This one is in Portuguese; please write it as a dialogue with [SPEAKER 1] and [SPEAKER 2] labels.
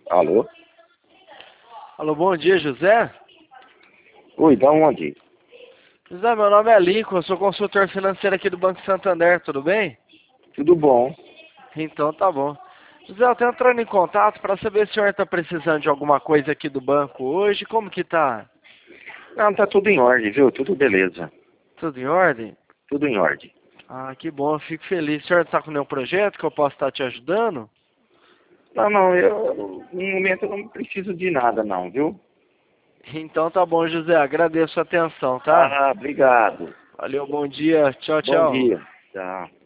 [SPEAKER 1] Alô?
[SPEAKER 2] Alô, bom dia, José.
[SPEAKER 1] Oi, da onde?
[SPEAKER 2] José, meu nome é Lincoln, eu sou consultor financeiro aqui do Banco Santander, tudo bem?
[SPEAKER 1] Tudo bom?
[SPEAKER 2] Então tá bom. José, eu tô entrando em contato para saber se o senhor está precisando de alguma coisa aqui do banco hoje, como que tá?
[SPEAKER 1] Não, tá tudo em ordem, viu? Tudo beleza.
[SPEAKER 2] Tudo em ordem?
[SPEAKER 1] Tudo em ordem.
[SPEAKER 2] Ah, que bom, eu fico feliz. O senhor está com nenhum projeto que eu possa estar te ajudando?
[SPEAKER 1] Não, eu no momento eu não preciso de nada não, viu?
[SPEAKER 2] Então tá bom, José, agradeço a atenção, tá?
[SPEAKER 1] Ah, obrigado.
[SPEAKER 2] Valeu, bom dia, tchau,
[SPEAKER 1] Bom
[SPEAKER 2] tchau.
[SPEAKER 1] dia. Tchau.